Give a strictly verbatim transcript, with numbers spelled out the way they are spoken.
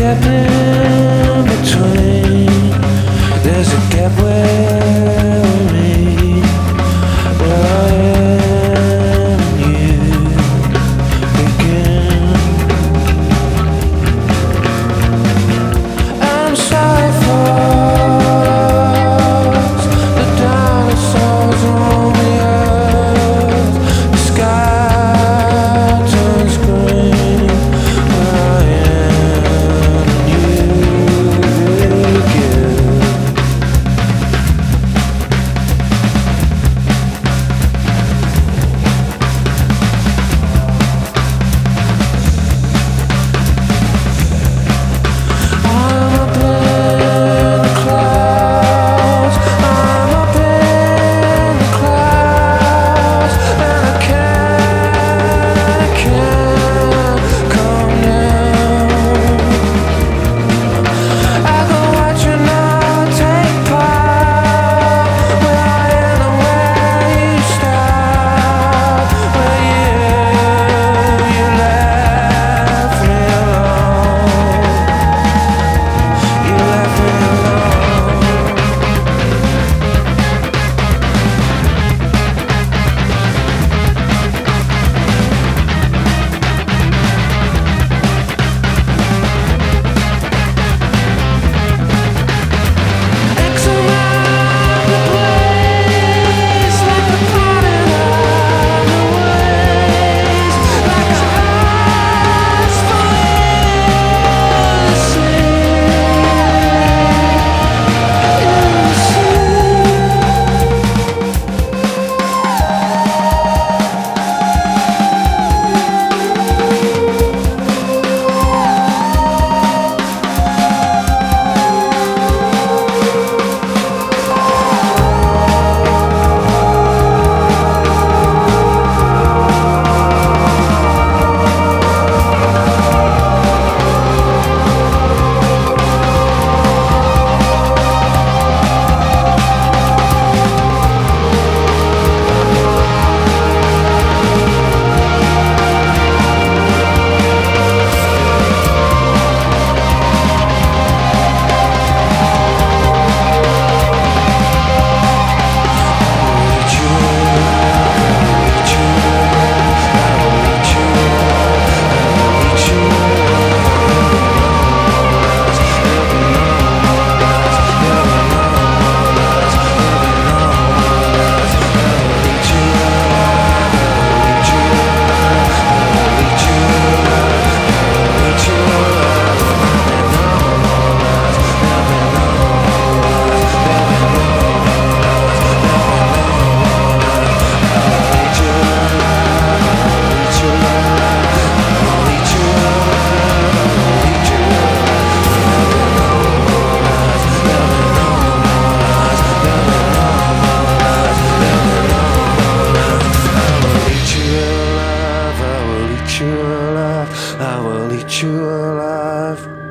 gap in between. There's a gap where we meet. Where I am and you begin. I'm sorry for the dinosaurs on the earth. The sky turns green. Where I am and you begin. I'm up in the clouds. I'm up in the clouds, and I can't, I can't come down. I go watch you now take part. Where I end and where you start. Where you, you left me alone. You left me alone. X around the place, like a parting of the ways, like a heart's full of I will eat you alive. I will eat you alive.